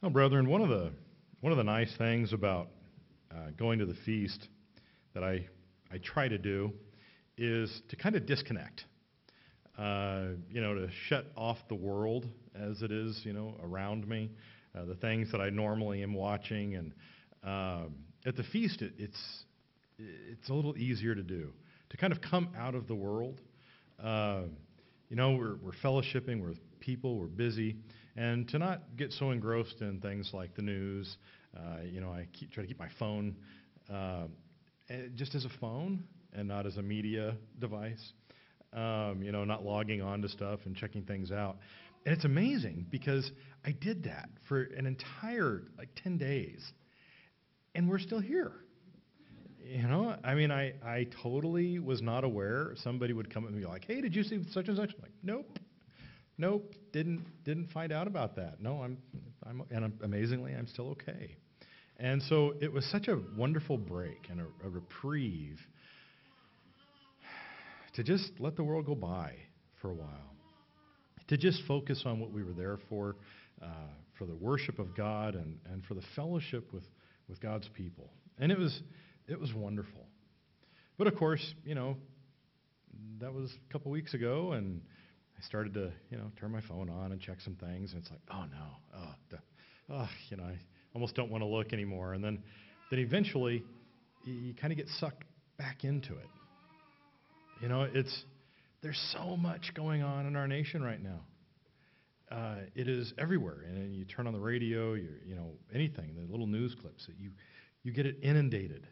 Well, brethren, one of the nice things about going to the feast that I try to do is to kind of disconnect. To shut off the world as it is, around me, the things that I normally am watching, and at the feast, it's a little easier to do to kind of come out of the world. We're fellowshipping with people, we're busy, and to not get so engrossed in things like the news. I try to keep my phone just as a phone and not as a media device. Not logging on to stuff and checking things out. And it's amazing because I did that for an entire 10 days, and we're still here. I totally was not aware somebody would come and be like, "Hey, did you see such and such?" I'm like, nope, didn't find out about that. No, amazingly, I'm still okay. And so it was such a wonderful break and a reprieve to just let the world go by for a while, to just focus on what we were there for the worship of God and for the fellowship with God's people. And it was wonderful. But of course, that was a couple weeks ago, and I started to, turn my phone on and check some things, and it's like, oh no, I almost don't want to look anymore. And then eventually, you kind of get sucked back into it. There's so much going on in our nation right now. It is everywhere, and you turn on the radio, anything, the little news clips that you get it inundated.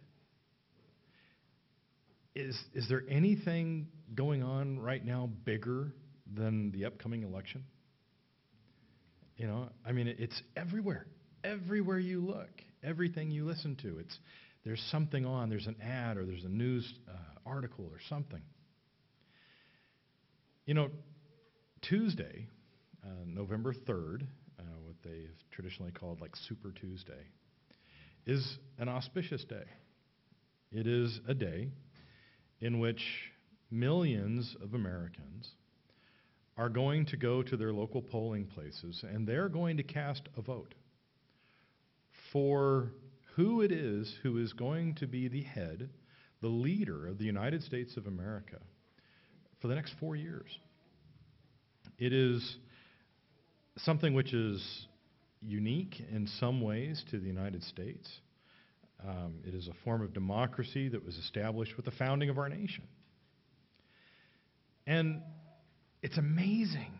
Is there anything going on right now bigger than the upcoming election? It's everywhere. Everywhere you look, everything you listen to, there's something on. There's an ad or there's a news article or something. Tuesday, November 3rd, what they have traditionally called Super Tuesday, is an auspicious day. It is a day in which millions of Americans are going to go to their local polling places, and they're going to cast a vote for who it is who is going to be the head, the leader of the United States of America for the next 4 years. It is something which is unique in some ways to the United States. It is a form of democracy that was established with the founding of our nation. And it's amazing.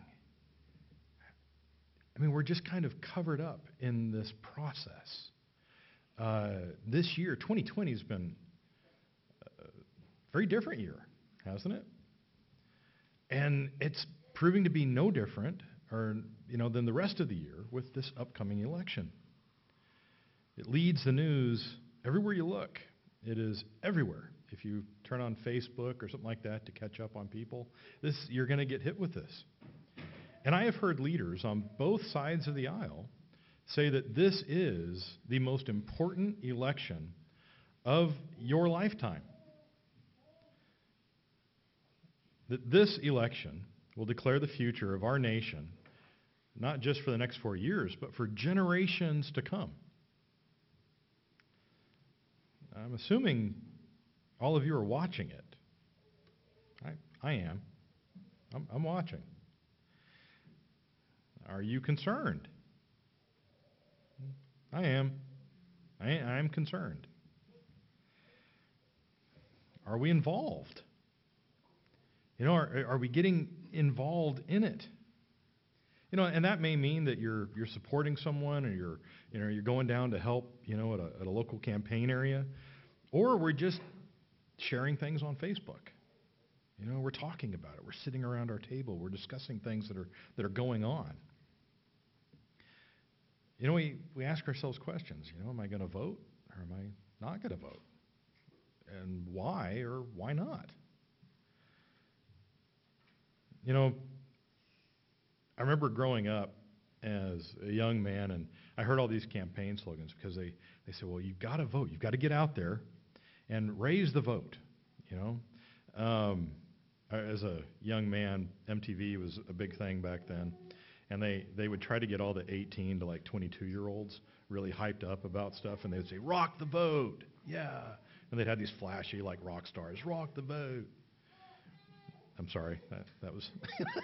We're just kind of covered up in this process. This year, 2020, has been a very different year, hasn't it? And it's proving to be no different than the rest of the year with this upcoming election. It leads the news everywhere you look. It is everywhere. If you turn on Facebook or something like that to catch up on people, you're going to get hit with this. And I have heard leaders on both sides of the aisle say that this is the most important election of your lifetime. That this election will declare the future of our nation, not just for the next 4 years, but for generations to come. I'm assuming all of you are watching it. I am. I'm watching. Are you concerned? I am. I am concerned. Are we involved? Are we getting involved in it? And that may mean that you're supporting someone, or you're going down to help, at a local campaign area, or we're just sharing things on Facebook. We're talking about it. We're sitting around our table. We're discussing things that are going on. We ask ourselves questions. Am I going to vote, or am I not going to vote? And why or why not? I remember growing up as a young man, and I heard all these campaign slogans because they said, well, you've got to vote. You've got to get out there and raise the vote. As a young man, MTV was a big thing back then. And they would try to get all the 18 to like 22-year-olds really hyped up about stuff, and they would say, rock the vote, yeah. And they'd have these flashy, like, rock stars, rock the vote. I'm sorry, that was...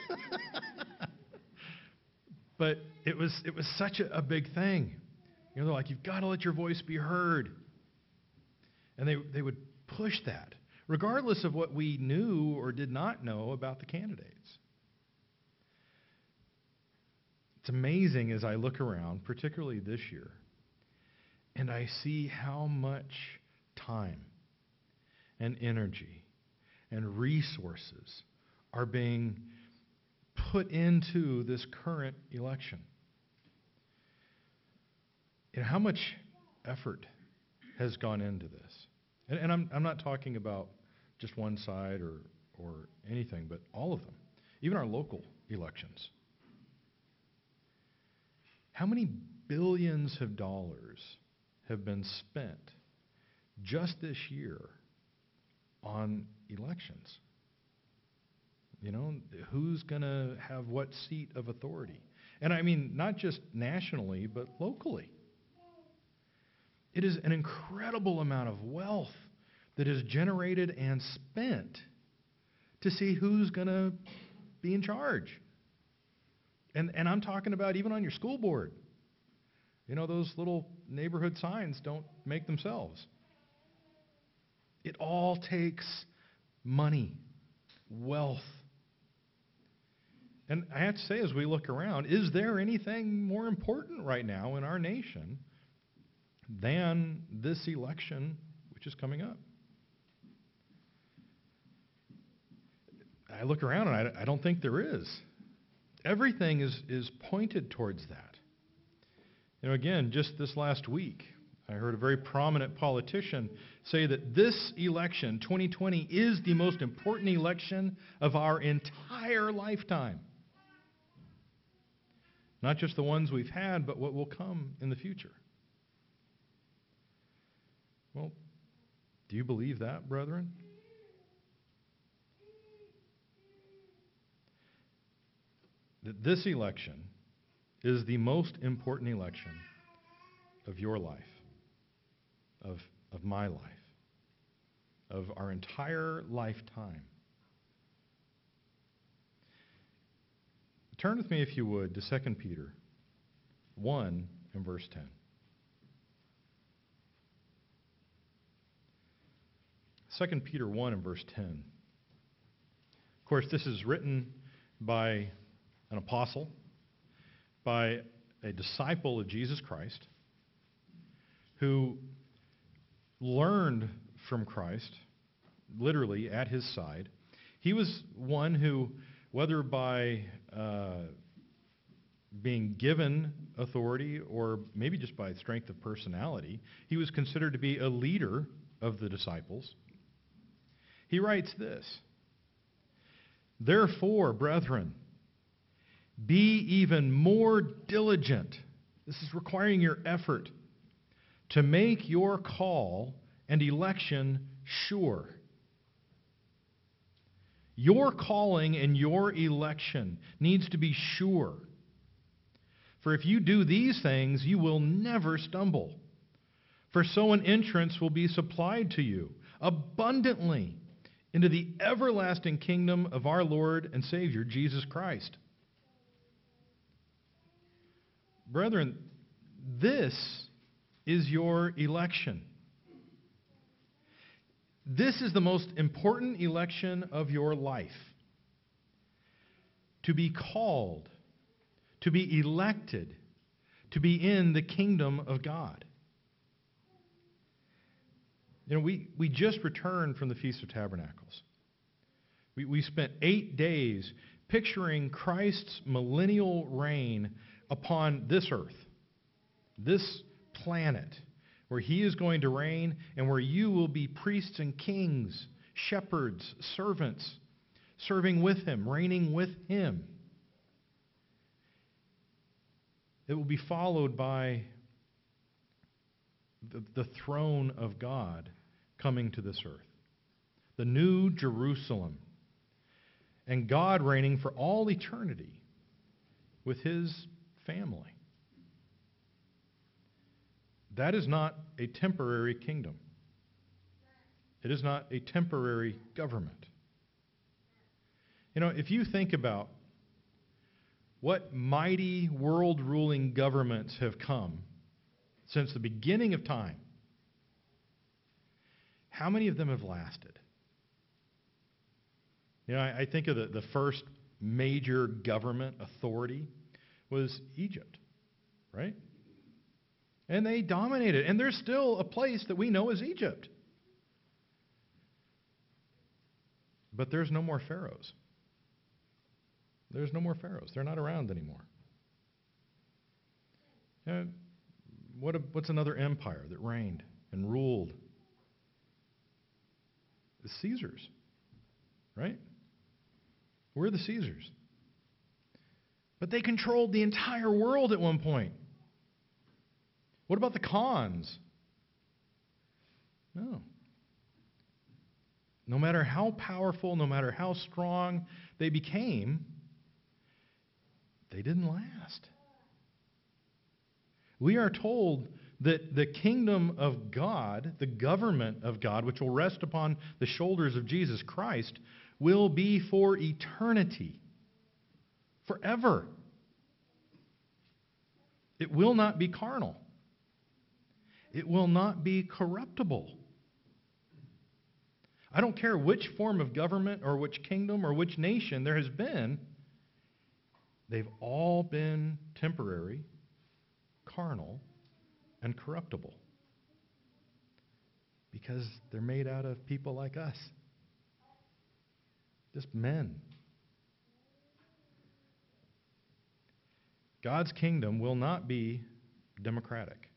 But it was such a big thing. You know, they're like, you've got to let your voice be heard. And they would push that, regardless of what we knew or did not know about the candidates. It's amazing as I look around, particularly this year, and I see how much time and energy and resources are being put into this current election. And how much effort has gone into this. And I'm not talking about just one side or anything, but all of them, even our local elections. How many billions of dollars have been spent just this year on elections? You know, who's going to have what seat of authority? And I mean, not just nationally, but locally. It is an incredible amount of wealth that is generated and spent to see who's going to be in charge. And I'm talking about even on your school board. You know, those little neighborhood signs don't make themselves. It all takes money, wealth. And I have to say, as we look around, is there anything more important right now in our nation than this election, which is coming up? I look around and I don't think there is. Everything is pointed towards that. You know, again, just this last week, I heard a very prominent politician say that this election, 2020, is the most important election of our entire lifetime. Not just the ones we've had, but what will come in the future. Well, do you believe that, brethren? That this election is the most important election of your life, of my life, of our entire lifetime. Turn with me, if you would, to 2 Peter 1 and verse 10. 2 Peter 1 and verse 10. Of course, this is written by an apostle, by a disciple of Jesus Christ, who learned from Christ, literally at his side. He was one who, whether by being given authority or maybe just by strength of personality, he was considered to be a leader of the disciples. He writes this, "Therefore, brethren, be even more diligent." This is requiring your effort to make your call and election sure. Your calling and your election needs to be sure. For if you do these things, you will never stumble. For so an entrance will be supplied to you abundantly into the everlasting kingdom of our Lord and Savior, Jesus Christ. Brethren, this is your election. This is the most important election of your life. To be called, to be elected, to be in the kingdom of God. You know, we just returned from the Feast of Tabernacles. We spent 8 days picturing Christ's millennial reign upon this earth, this planet, where he is going to reign and where you will be priests and kings, shepherds, servants, serving with him, reigning with him. It will be followed by the throne of God coming to this earth, the new Jerusalem, and God reigning for all eternity with his family. That is not a temporary kingdom. It is not a temporary government. You know, if you think about what mighty world-ruling governments have come since the beginning of time, how many of them have lasted? You know, I think of the first major government authority was Egypt, right? And they dominated. And there's still a place that we know as Egypt. But there's no more pharaohs. There's no more pharaohs. They're not around anymore. What's another empire that reigned and ruled? The Caesars, right? We're the Caesars. But they controlled the entire world at one point. What about the Khans? No. No matter how powerful, no matter how strong they became, they didn't last. We are told that the kingdom of God, the government of God, which will rest upon the shoulders of Jesus Christ, will be for eternity, forever. It will not be carnal. It will not be corruptible. I don't care which form of government or which kingdom or which nation there has been, they've all been temporary, carnal, and corruptible. Because they're made out of people like us. Just men. God's kingdom will not be democratic.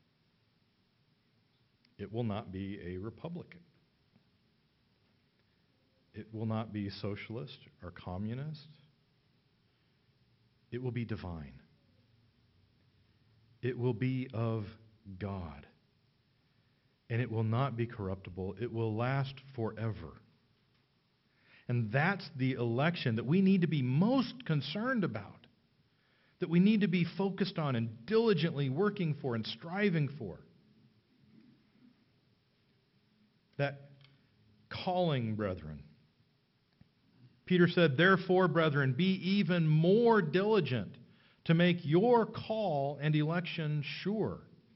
It will not be a republican. It will not be socialist or communist. It will be divine. It will be of God. And it will not be corruptible. It will last forever. And that's the election that we need to be most concerned about, that we need to be focused on and diligently working for and striving for. That calling, brethren. Peter said, "Therefore, brethren, be even more diligent to make your call and election sure."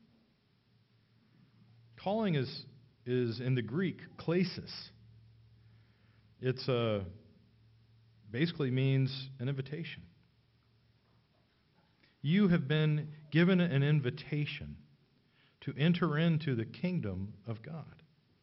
Calling is in the Greek, klesis. It's basically means an invitation. You have been given an invitation to enter into the kingdom of God.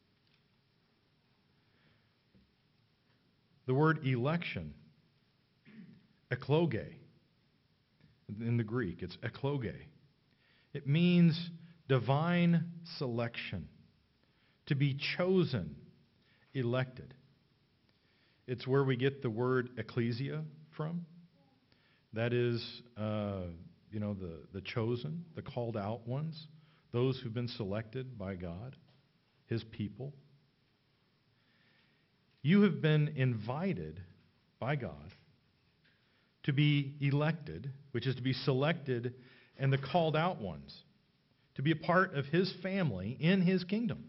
The word election, ekloge, in the Greek, it's ekloge. It means divine selection, to be chosen, elected. It's where we get the word ecclesia from. That is, the chosen, the called out ones, those who've been selected by God, His people. You have been invited by God to be elected, which is to be selected, and the called out ones, to be a part of His family in His kingdom.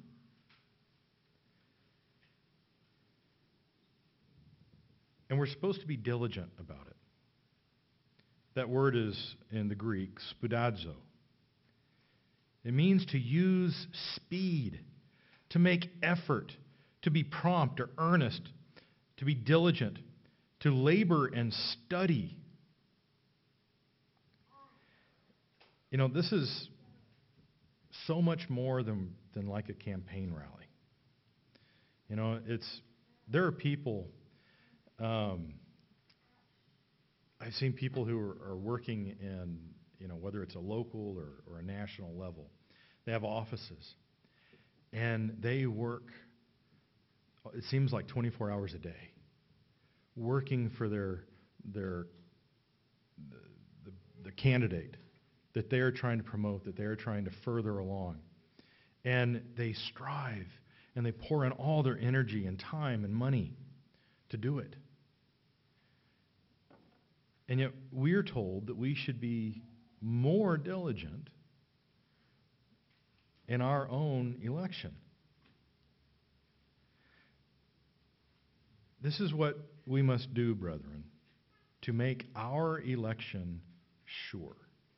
And we're supposed to be diligent about it. That word is, in the Greek, spoudazo. It means to use speed, to make effort, to be prompt or earnest, to be diligent, to labor and study. You know, this is so much more than like a campaign rally. You know, there are people, I've seen people who are working in, whether it's a local or a national level. They have offices, and they work, it seems like 24 hours a day, working for the candidate that they are trying to promote, that they are trying to further along. And they strive, and they pour in all their energy and time and money to do it. And yet we're told that we should be more diligent in our own election. This is what we must do, brethren, to make our election sure.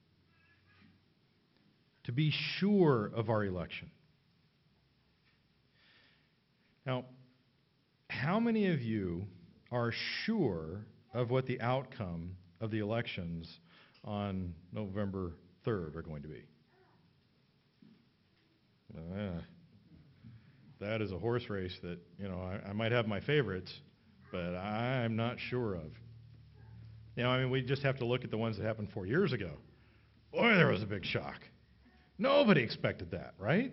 To be sure of our election. Now, how many of you are sure of what the outcome of the elections on November 3rd are going to be? That is a horse race that, I might have my favorites, but I'm not sure of. We just have to look at the ones that happened 4 years ago. Boy, there was a big shock. Nobody expected that, right?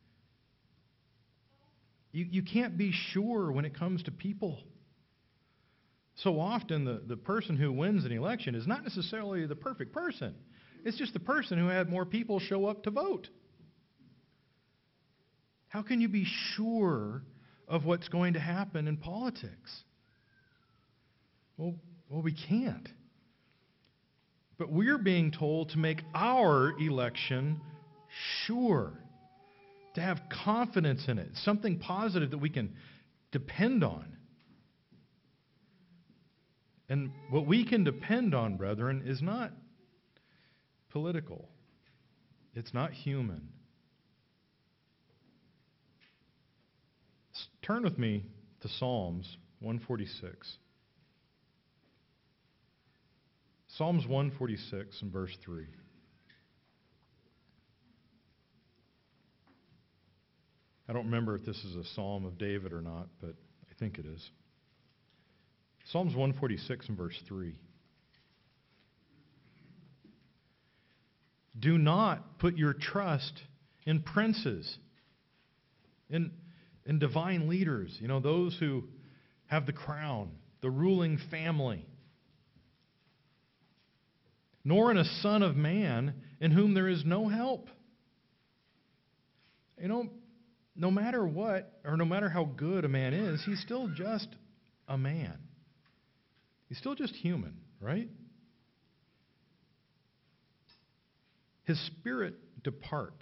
You can't be sure when it comes to people. So often the person who wins an election is not necessarily the perfect person. It's just the person who had more people show up to vote. How can you be sure of what's going to happen in politics? Well, we can't. But we're being told to make our election sure, to have confidence in it, something positive that we can depend on. And what we can depend on, brethren, is not political. It's not human. Turn with me to Psalms 146. Psalms 146 and verse 3. I don't remember if this is a psalm of David or not, but I think it is. Psalms 146 and verse 3. Do not put your trust in princes, in divine leaders, those who have the crown, the ruling family, nor in a son of man in whom there is no help. No matter what, or no matter how good a man is, he's still just a man. He's still just human, right? His spirit departs.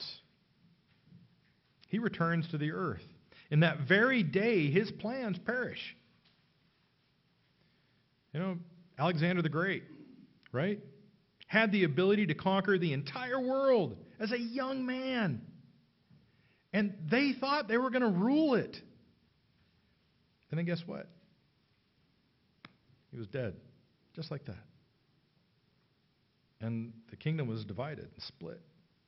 He returns to the earth. In that very day, his plans perish. Alexander the Great, right? Had the ability to conquer the entire world as a young man. And they thought they were going to rule it. And then guess what? He was dead, just like that. And the kingdom was divided and split.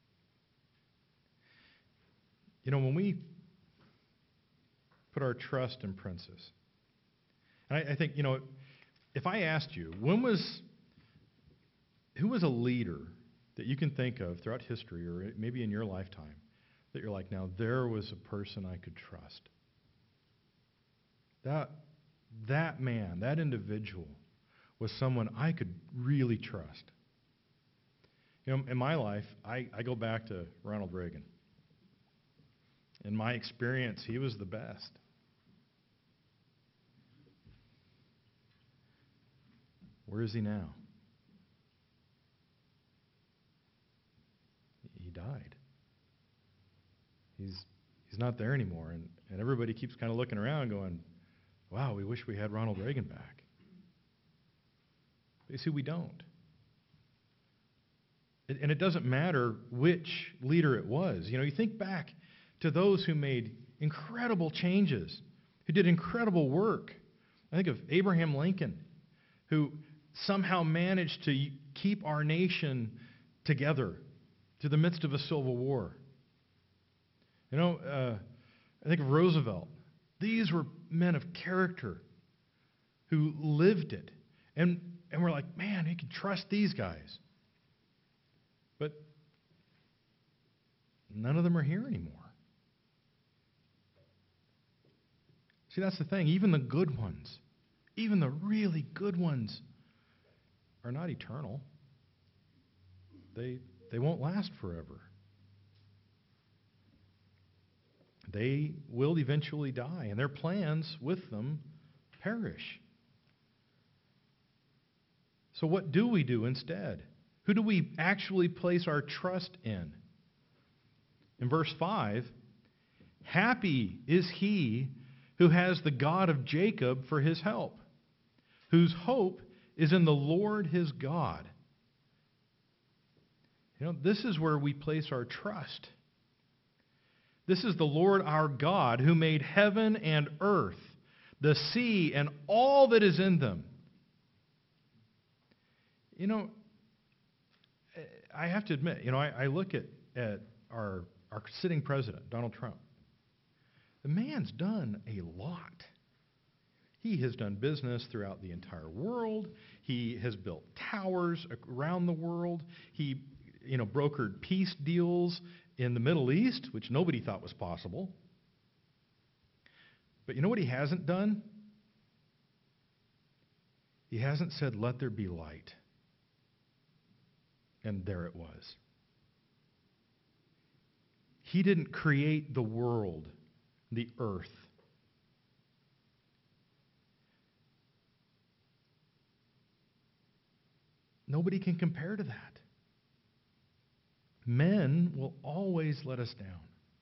When we put our trust in princes, and I think, if I asked you, who was a leader that you can think of throughout history or maybe in your lifetime that you're like, now there was a person I could trust? That man, that individual was someone I could really trust. In my life, I go back to Ronald Reagan. In my experience, he was the best. Where is he now? He died. He's not there anymore. And everybody keeps kind of looking around going, wow, we wish we had Ronald Reagan back. But you see, we don't. And it doesn't matter which leader it was. You think back to those who made incredible changes, who did incredible work. I think of Abraham Lincoln, who somehow managed to keep our nation together through the midst of a civil war. I think of Roosevelt. These were men of character who lived it. And we're like, man, you can trust these guys. But none of them are here anymore. See, that's the thing. Even the good ones, even the really good ones, are not eternal. They won't last forever. They will eventually die, and their plans with them perish. So what do we do instead? Who do we actually place our trust in? In verse 5, happy is he who has the God of Jacob for his help, whose hope is in the Lord his God. This is where we place our trust. This is the Lord our God who made heaven and earth, the sea and all that is in them. I have to admit, I look at our sitting president, Donald Trump. The man's done a lot. He has done business throughout the entire world. He has built towers around the world. He, brokered peace deals in the Middle East, which nobody thought was possible. But you know what he hasn't done? He hasn't said, "Let there be light." And there it was. He didn't create the world, the earth. Nobody can compare to that. Men will always let us down.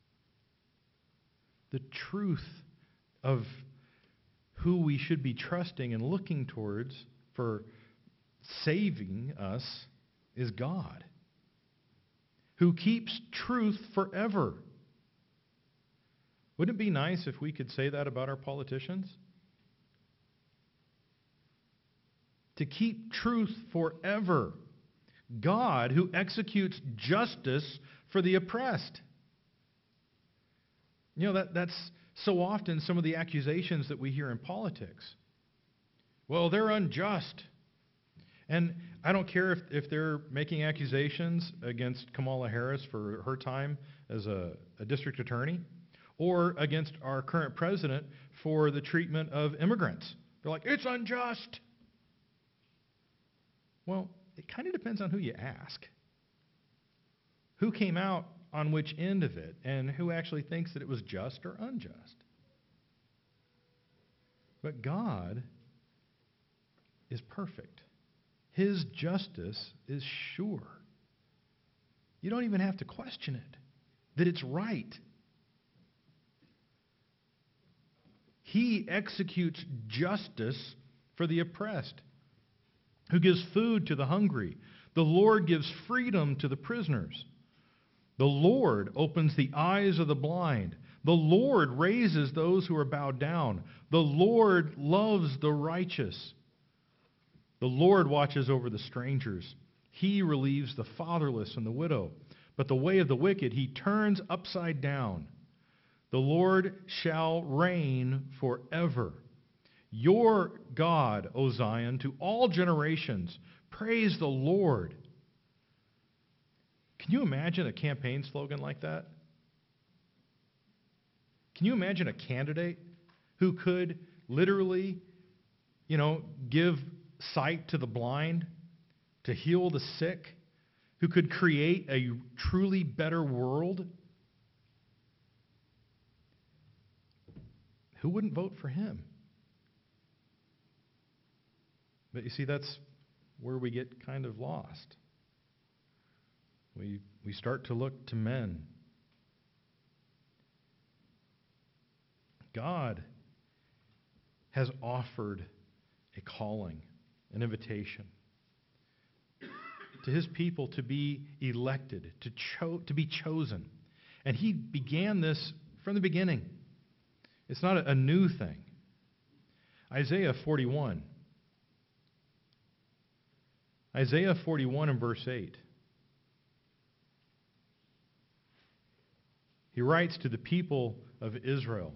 The truth of who we should be trusting and looking towards for saving us is God, who keeps truth forever. Wouldn't it be nice if we could say that about our politicians? To keep truth forever. God who executes justice for the oppressed. That's so often some of the accusations that we hear in politics. Well, they're unjust. And I don't care if they're making accusations against Kamala Harris for her time as a district attorney, or against our current president for the treatment of immigrants. They're like, it's unjust. Well, it kind of depends on who you ask. Who came out on which end of it, and who actually thinks that it was just or unjust. But God is perfect. His justice is sure. You don't even have to question it, that it's right. He executes justice for the oppressed, who gives food to the hungry. The Lord gives freedom to the prisoners. The Lord opens the eyes of the blind. The Lord raises those who are bowed down. The Lord loves the righteous. The Lord watches over the strangers. He relieves the fatherless and the widow. But the way of the wicked he turns upside down. The Lord shall reign forever. Your God, O Zion, to all generations. Praise the Lord. Can you imagine a campaign slogan like that? Can you imagine a candidate who could literally, give sight to the blind, to heal the sick, who could create a truly better world? Who wouldn't vote for him? But you see, that's where we get kind of lost. We start to look to men. God has offered a calling, an invitation to his people to be elected, to be chosen. And he began this from the beginning. It's not a new thing. Isaiah 41. Isaiah 41 and verse 8. He writes to the people of Israel.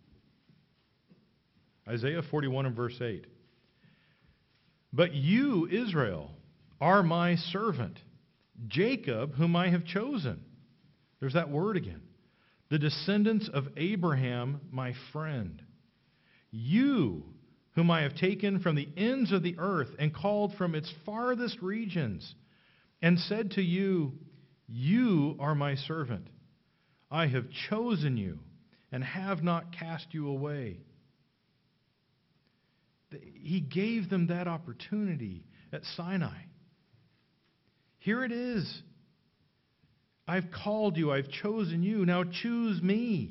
Isaiah 41 and verse 8. But you, Israel, are my servant, Jacob, whom I have chosen. There's that word again. The descendants of Abraham, my friend. You, whom I have taken from the ends of the earth and called from its farthest regions, and said to you, you are my servant. I have chosen you and have not cast you away. He gave them that opportunity at Sinai. Here it is. I've called you. I've chosen you. Now choose me.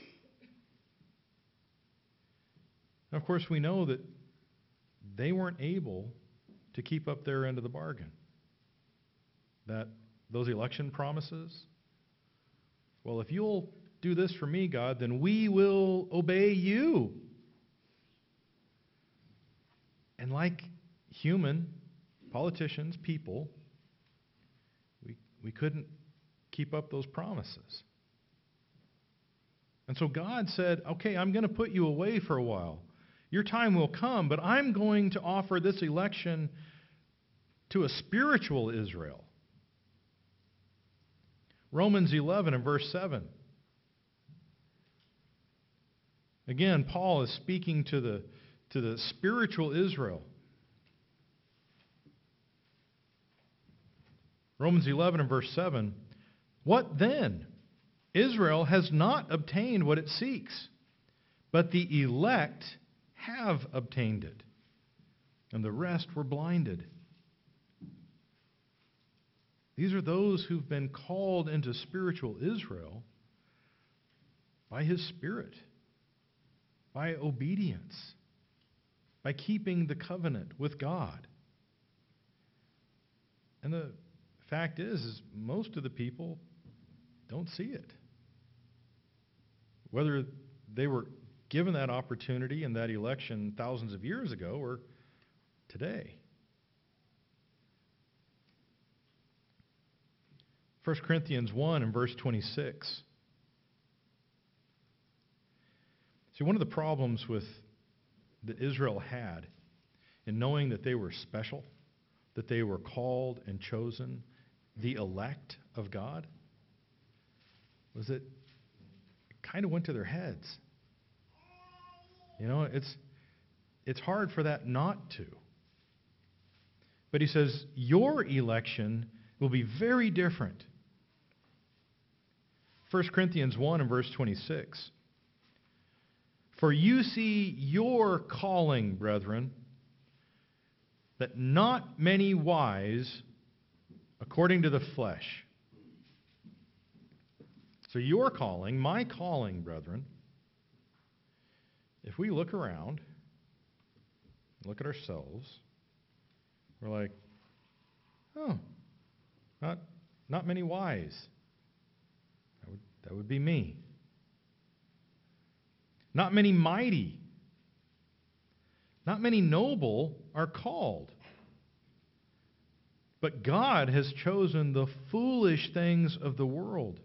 Of course, we know that they weren't able to keep up their end of the bargain. That those election promises, well, if you'll do this for me, God, then we will obey you. And like human politicians, people, we couldn't keep up those promises. And so God said, okay, I'm going to put you away for a while. Your time will come, but I'm going to offer this election to a spiritual Israel. Romans 11 and verse 7. Again, Paul is speaking to the spiritual Israel. Romans 11 and verse 7. What then? Israel has not obtained what it seeks, but the elect have obtained it, and the rest were blinded. These are those who've been called into spiritual Israel by His Spirit, by obedience, by keeping the covenant with God. And the fact is most of the people don't see it. Whether they were given that opportunity in that election thousands of years ago or today. 1 Corinthians 1 and verse 26. See, one of the problems that Israel had in knowing that they were special, that they were called and chosen, the elect of God, was that it kind of went to their heads. You know, it's hard for that not to. But he says, your election will be very different. 1 Corinthians 1 and verse 26. For you see your calling, brethren, that not many wise according to the flesh. So your calling, my calling, brethren, if we look around, look at ourselves, we're like, oh, not many wise. That would be me. Not many mighty. Not many noble are called. But God has chosen the foolish things of the world.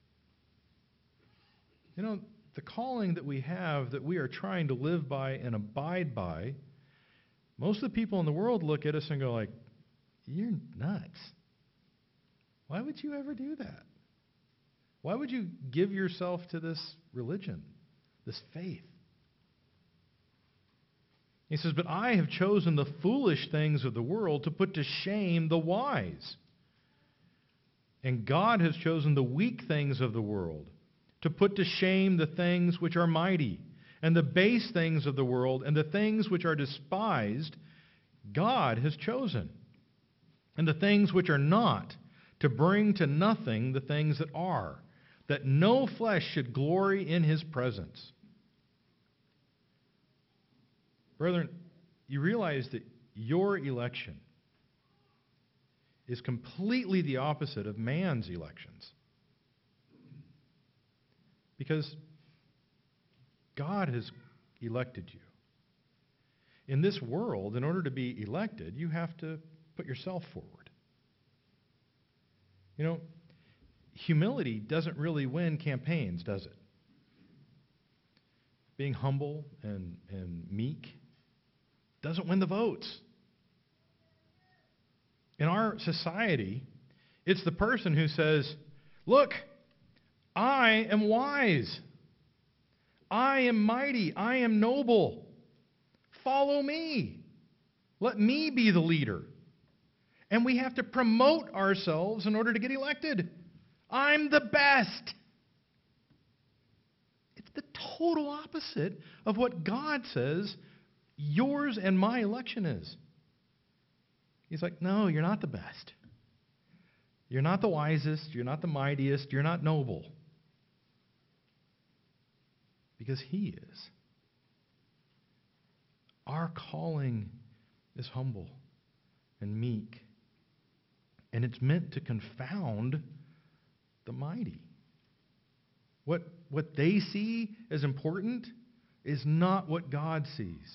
You know, the calling that we have, that we are trying to live by and abide by, most of the people in the world look at us and go like, you're nuts. Why would you ever do that? Why would you give yourself to this religion, this faith? He says, but I have chosen the foolish things of the world to put to shame the wise. And God has chosen the weak things of the world to put to shame the things which are mighty, and the base things of the world, and the things which are despised, God has chosen. And the things which are not, to bring to nothing the things that are, that no flesh should glory in His presence. Brethren, you realize that your election is completely the opposite of man's elections. Because God has elected you. In this world, in order to be elected, you have to put yourself forward. You know, humility doesn't really win campaigns, does it? Being humble and meek doesn't win the votes. In our society, it's the person who says, look, I am wise. I am mighty. I am noble. Follow me. Let me be the leader. And we have to promote ourselves in order to get elected. I'm the best. It's the total opposite of what God says yours and my election is. He's like, no, you're not the best. You're not the wisest. You're not the mightiest. You're not noble. Because He is. Our calling is humble and meek. And it's meant to confound the mighty. What they see as important is not what God sees.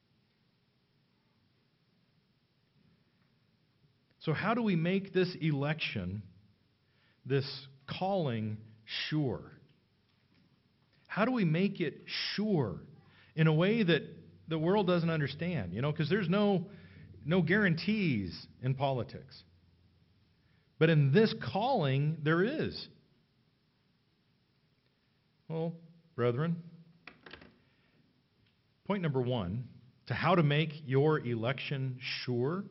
So how do we make this election, this calling, sure? How do we make it sure in a way that the world doesn't understand? Because there's no guarantees in politics. But in this calling, there is. Well, brethren, point number 1, to how to make your election sure,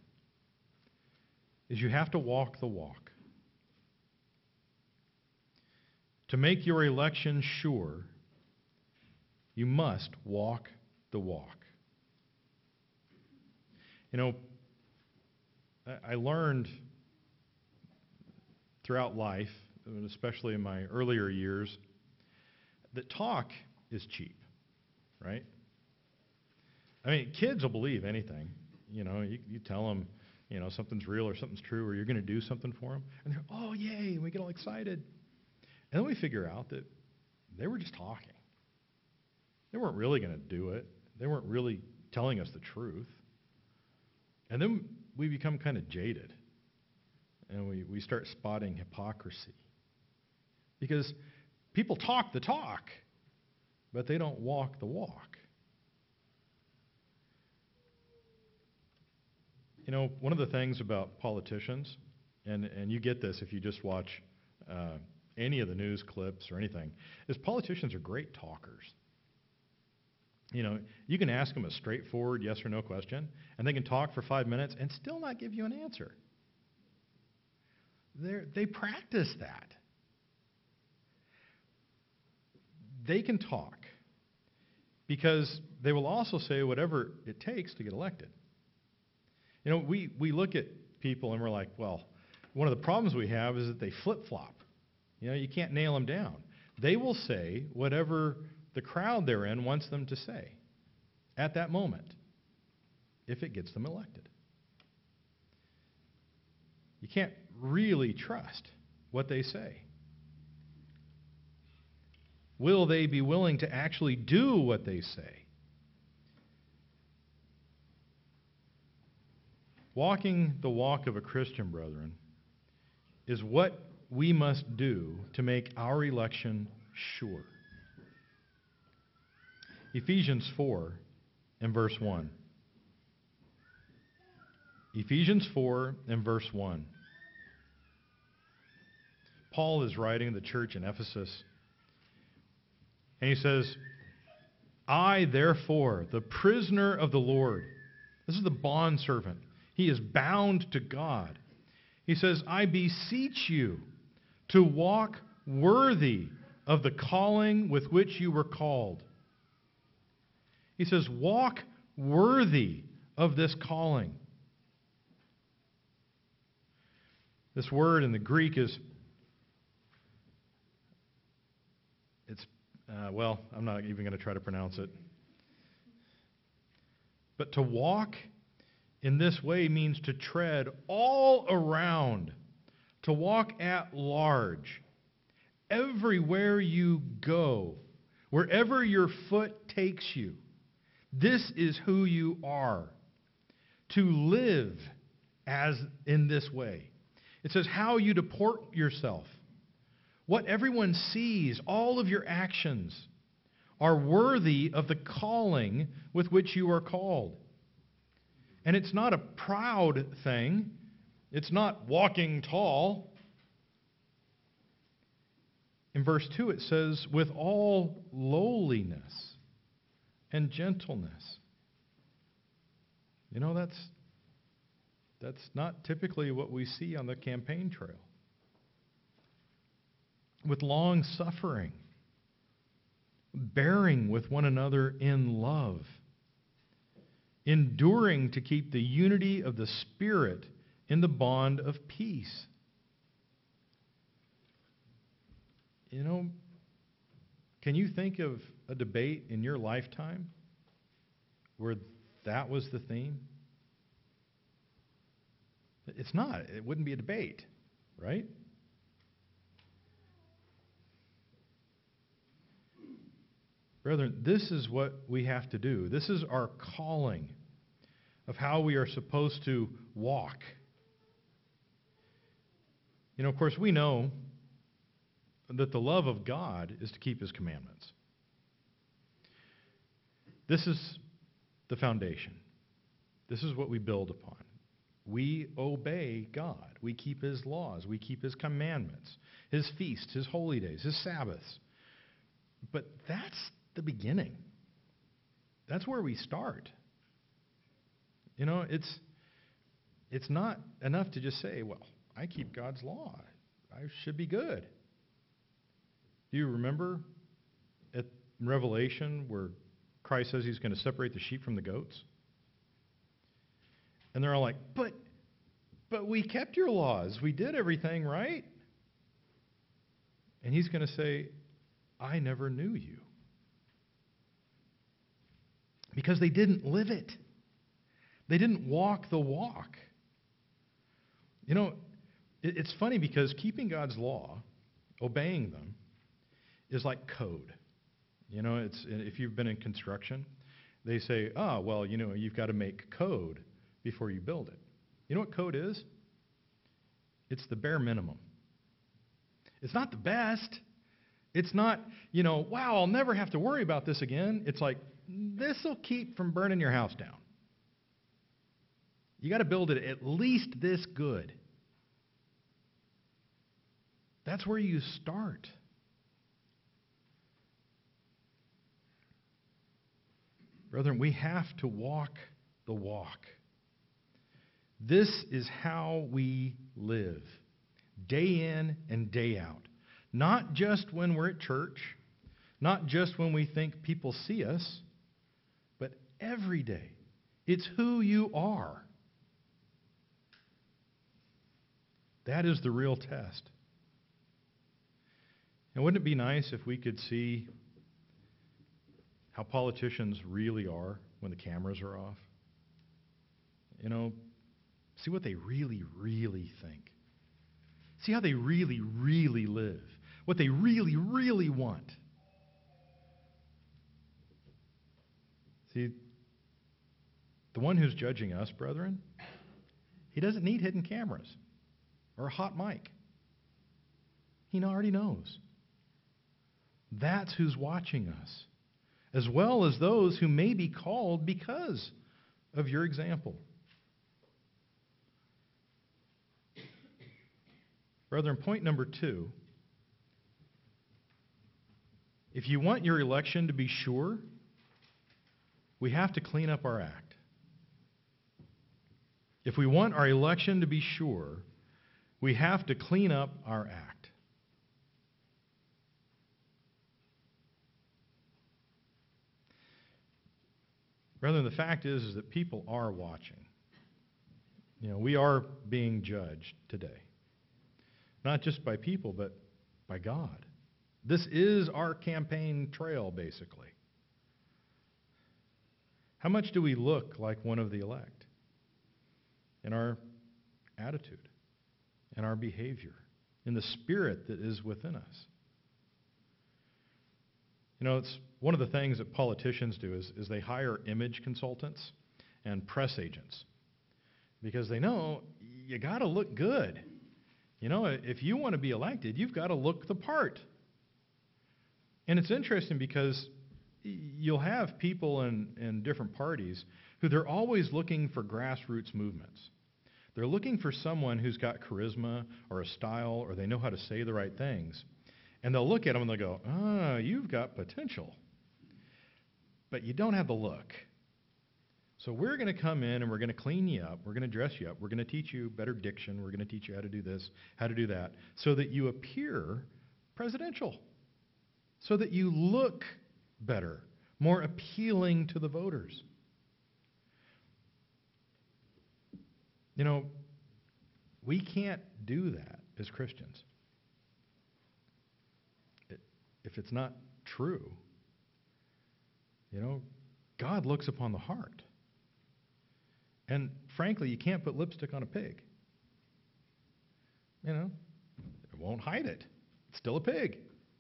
is you have to walk the walk. To make your election sure, you must walk the walk. I learned throughout life, especially in my earlier years, that talk is cheap, right? I mean, kids will believe anything. You tell them, something's real or something's true or you're going to do something for them. And they're, oh, yay, and we get all excited. And then we figure out that they were just talking. They weren't really going to do it. They weren't really telling us the truth. And then we become kind of jaded. And we start spotting hypocrisy. Because people talk the talk, but they don't walk the walk. One of the things about politicians, and you get this if you just watch any of the news clips or anything, is politicians are great talkers. You can ask them a straightforward yes or no question, and they can talk for 5 minutes and still not give you an answer. They practice that. They can talk because they will also say whatever it takes to get elected. We look at people and we're like, well, one of the problems we have is that they flip-flop. You can't nail them down. They will say whatever the crowd they're in wants them to say at that moment, if it gets them elected. You can't really trust what they say. Will they be willing to actually do what they say? Walking the walk of a Christian, brethren, is what we must do to make our election sure. Ephesians 4 and verse 1. Ephesians 4 and verse 1. Paul is writing to the church in Ephesus, and he says, I, therefore, the prisoner of the Lord. This is the bondservant. He is bound to God. He says, I beseech you to walk worthy of the calling with which you were called. He says, walk worthy of this calling. This word in the Greek is, I'm not even going to try to pronounce it. But to walk in this way means to tread all around, to walk at large. Everywhere you go, wherever your foot takes you, this is who you are. To live as in this way. It says how you deport yourself. What everyone sees, all of your actions, are worthy of the calling with which you are called. And it's not a proud thing. It's not walking tall. In verse 2 it says, with all lowliness and gentleness. That's not typically what we see on the campaign trail. With long suffering, bearing with one another in love, enduring to keep the unity of the Spirit in the bond of peace. You know, can you think of a debate in your lifetime where that was the theme? It's not. It wouldn't be a debate, right? Brethren, this is what we have to do. This is our calling of how we are supposed to walk. You know, of course, we know that the love of God is to keep His commandments. This is the foundation. This is what we build upon. We obey God. We keep His laws. We keep His commandments, His feasts, His holy days, His Sabbaths. But that's the beginning. That's where we start. You know, it's not enough to just say, well, I keep God's law. I should be good. Do you remember at Revelation where Christ says He's going to separate the sheep from the goats? And they're all like, but we kept your laws. We did everything right. And He's going to say, I never knew you. Because they didn't live it. They didn't walk the walk. You know, it's funny because keeping God's law, obeying them, is like code. You know, if you've been in construction, they say, well, you know, you've got to make code before you build it. You know what code is? It's the bare minimum. It's not the best. It's not, you know, wow, I'll never have to worry about this again. It's like, this will keep from burning your house down. You got to build it at least this good. That's where you start. Brethren, we have to walk the walk. This is how we live, day in and day out. Not just when we're at church, not just when we think people see us, but every day. It's who you are. That is the real test. And wouldn't it be nice if we could see how politicians really are when the cameras are off? You know, see what they really, really think. See how they really, really live. What they really, really want. See, the one who's judging us, brethren, he doesn't need hidden cameras or a hot mic. He already knows. That's who's watching us, as well as those who may be called because of your example. Brethren, point number 2. If you want your election to be sure, we have to clean up our act. If we want our election to be sure, we have to clean up our act. Brethren, the fact is that people are watching. You know, we are being judged today. Not just by people, but by God. This is our campaign trail, basically. How much do we look like one of the elect? In our attitude, in our behavior, in the spirit that is within us. You know, it's one of the things that politicians do is they hire image consultants and press agents because they know you got to look good. You know, if you want to be elected, you've got to look the part. And it's interesting because you'll have people in different parties who they're always looking for grassroots movements. They're looking for someone who's got charisma or a style or they know how to say the right things. And they'll look at them and they'll go, you've got potential. But you don't have the look. So we're going to come in and we're going to clean you up. We're going to dress you up. We're going to teach you better diction. We're going to teach you how to do this, how to do that, so that you appear presidential, so that you look better, more appealing to the voters. You know, we can't do that as Christians. If it's not true, you know, God looks upon the heart. And frankly, you can't put lipstick on a pig. You know, it won't hide it. It's still a pig.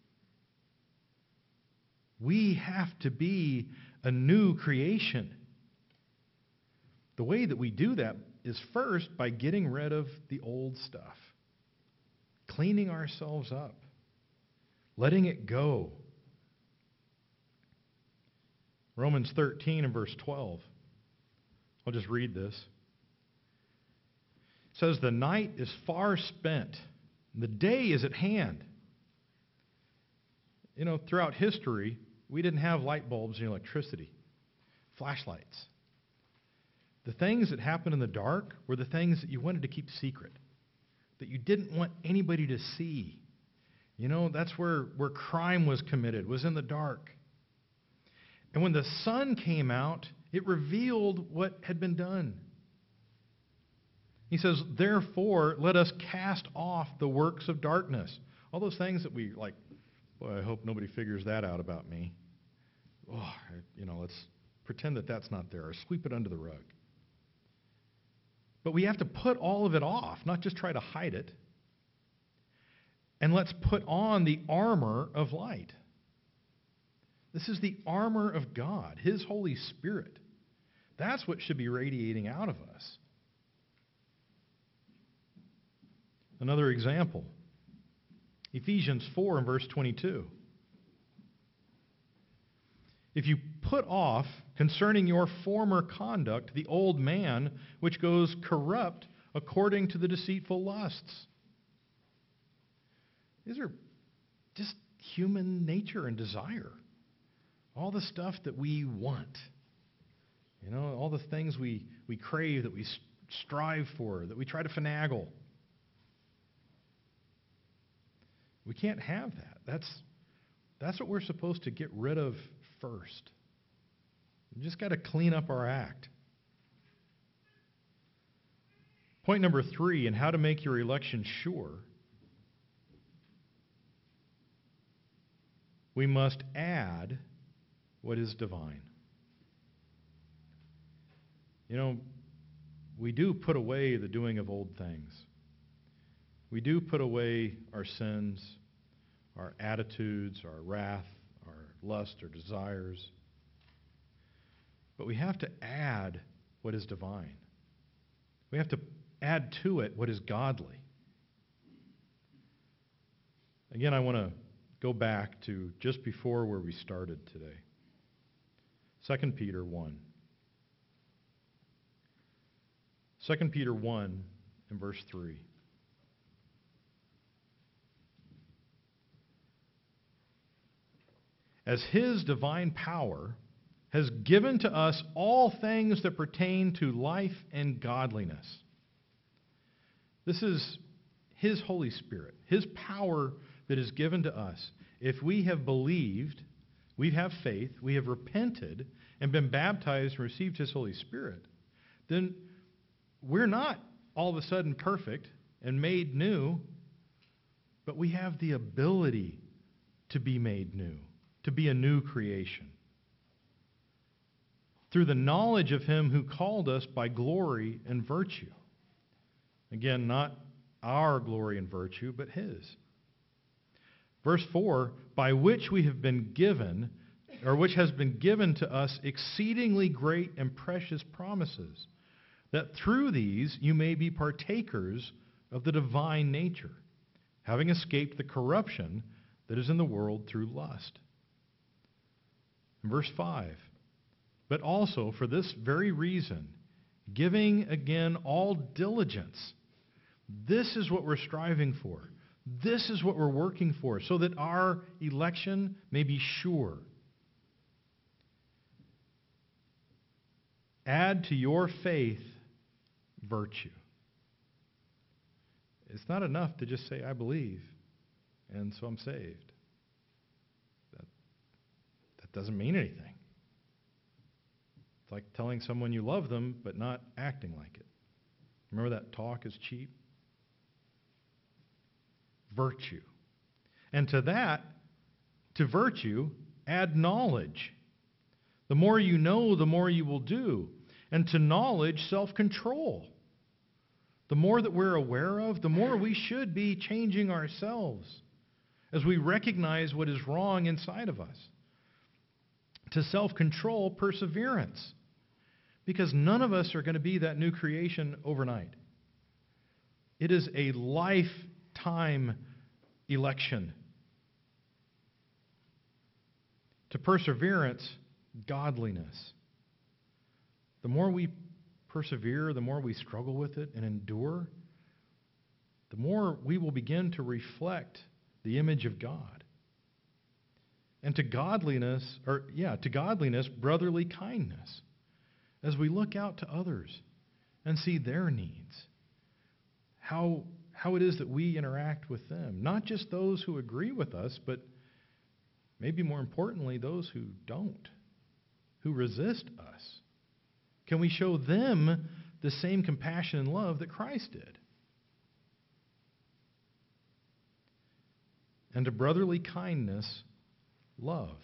We have to be a new creation. The way that we do that is first by getting rid of the old stuff, cleaning ourselves up, letting it go. Romans 13 and verse 12. I'll just read this. It says, the night is far spent, and the day is at hand. You know, throughout history, we didn't have light bulbs and electricity, flashlights. The things that happened in the dark were the things that you wanted to keep secret, that you didn't want anybody to see. You know, that's where crime was committed, was in the dark. And when the sun came out, it revealed what had been done. He says, therefore, let us cast off the works of darkness. All those things that we like, boy, I hope nobody figures that out about me. Oh, you know, let's pretend that that's not there or sweep it under the rug. But we have to put all of it off, not just try to hide it. And let's put on the armor of light. This is the armor of God, His Holy Spirit. That's what should be radiating out of us. Another example, Ephesians 4 and verse 22. If you put off concerning your former conduct the old man which goes corrupt according to the deceitful lusts. These are just human nature and desire. All the stuff that we want. You know, all the things we crave, that we strive for, that we try to finagle. We can't have that. That's what we're supposed to get rid of first. We just got to clean up our act. Point number 3, in how to make your election sure. We must add what is divine. You know, we do put away the doing of old things. We do put away our sins, our attitudes, our wrath, our lust, our desires. But we have to add what is divine. We have to add to it what is godly. Again, I want to go back to just before where we started today. 2 Peter 1. 2 Peter 1 and verse 3. As His divine power has given to us all things that pertain to life and godliness. This is His Holy Spirit, His power that is given to us. If we have believed, we have faith, we have repented, and been baptized and received His Holy Spirit, then we're not all of a sudden perfect and made new, but we have the ability to be made new, to be a new creation. Through the knowledge of Him who called us by glory and virtue. Again, not our glory and virtue, but His. Verse 4, by which we have been given, or which has been given to us exceedingly great and precious promises, that through these you may be partakers of the divine nature, having escaped the corruption that is in the world through lust. In verse 5, but also for this very reason, giving again all diligence. This is what we're striving for. This is what we're working for, so that our election may be sure. Add to your faith virtue. It's not enough to just say, I believe, and so I'm saved. That doesn't mean anything. It's like telling someone you love them, but not acting like it. Remember that talk is cheap? Virtue. And to virtue, add knowledge. The more you know, the more you will do. And to knowledge, self-control. The more that we're aware of, the more we should be changing ourselves as we recognize what is wrong inside of us. To self-control, perseverance. Because none of us are going to be that new creation overnight. It is a lifetime election. To perseverance, godliness. The more we persevere, the more we struggle with it and endure, the more we will begin to reflect the image of God. And to godliness, brotherly kindness. As we look out to others and see their needs, how it is that we interact with them. Not just those who agree with us, but maybe more importantly, those who don't, who resist us. Can we show them the same compassion and love that Christ did? And to brotherly kindness, love.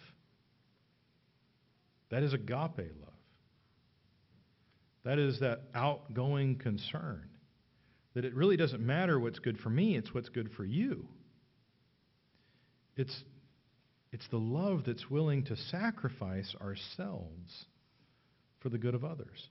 That is agape love. That is that outgoing concern. That it really doesn't matter what's good for me, it's what's good for you. It's the love that's willing to sacrifice ourselves for the good of others.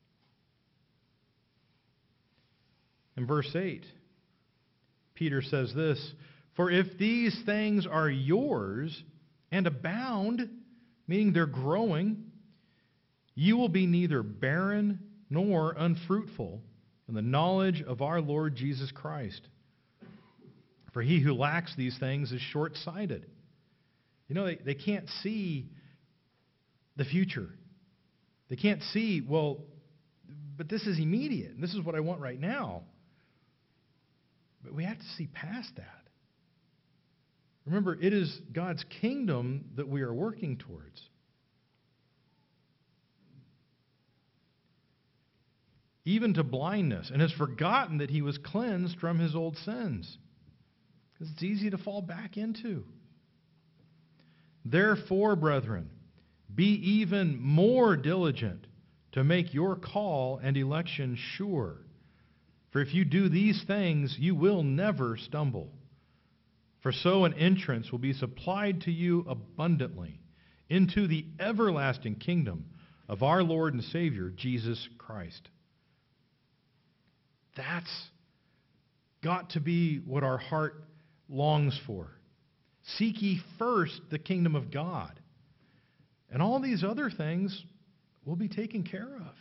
In verse 8, Peter says this, "For if these things are yours and abound," meaning they're growing, "you will be neither barren nor unfruitful in the knowledge of our Lord Jesus Christ. For he who lacks these things is short-sighted." You know, they can't see the future. They can't see, well, but this is immediate, and this is what I want right now. But we have to see past that. Remember, it is God's kingdom that we are working towards. Even to blindness, and has forgotten that he was cleansed from his old sins. Because it's easy to fall back into. "Therefore, brethren, be even more diligent to make your call and election sure. For if you do these things, you will never stumble. For so an entrance will be supplied to you abundantly into the everlasting kingdom of our Lord and Savior, Jesus Christ." That's got to be what our heart longs for. Seek ye first the kingdom of God, and all these other things will be taken care of.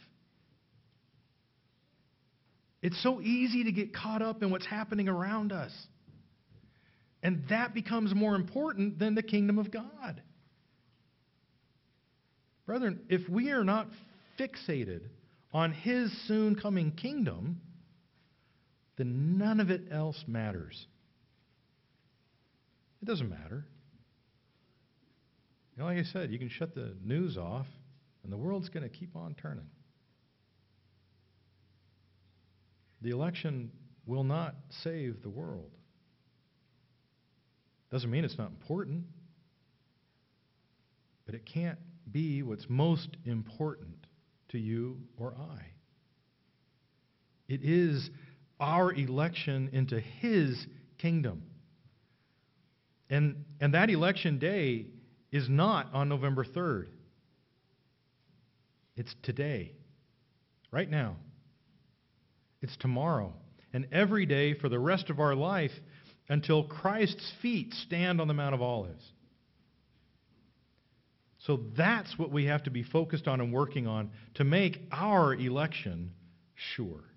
It's so easy to get caught up in what's happening around us. And that becomes more important than the kingdom of God. Brethren, if we are not fixated on his soon coming kingdom, then none of it else matters. It doesn't matter. You know, like I said, you can shut the news off, and the world's going to keep on turning. The election will not save the world. Doesn't mean it's not important, but it can't be what's most important to you or I. It is our election into his kingdom. And that election day is not on November 3rd. It's today, right now. It's tomorrow, and every day for the rest of our life until Christ's feet stand on the Mount of Olives. So that's what we have to be focused on and working on to make our election sure.